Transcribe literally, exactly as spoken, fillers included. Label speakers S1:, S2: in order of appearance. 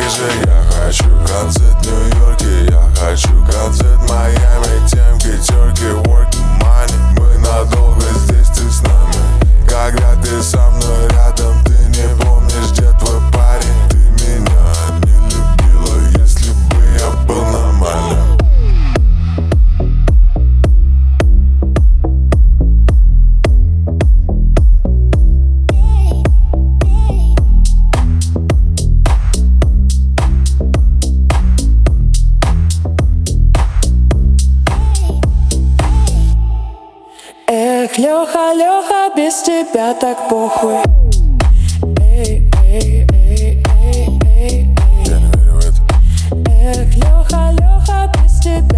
S1: Париже, я хочу концерт в Нью-Йорке, я хочу концерт в Майами, темки, терки, work money. Мы надолго здесь, ты с нами. Когда ты со мной рядом, ты не помнишь, где твой парень. Ты меня не любила, если бы я был нормальным.
S2: Эх, Леха, Леха, без тебя так похуй. Эй, эй, эй, эй, эй, эй.
S1: Я не верю в это.
S2: Эх, Леха, Леха, без тебя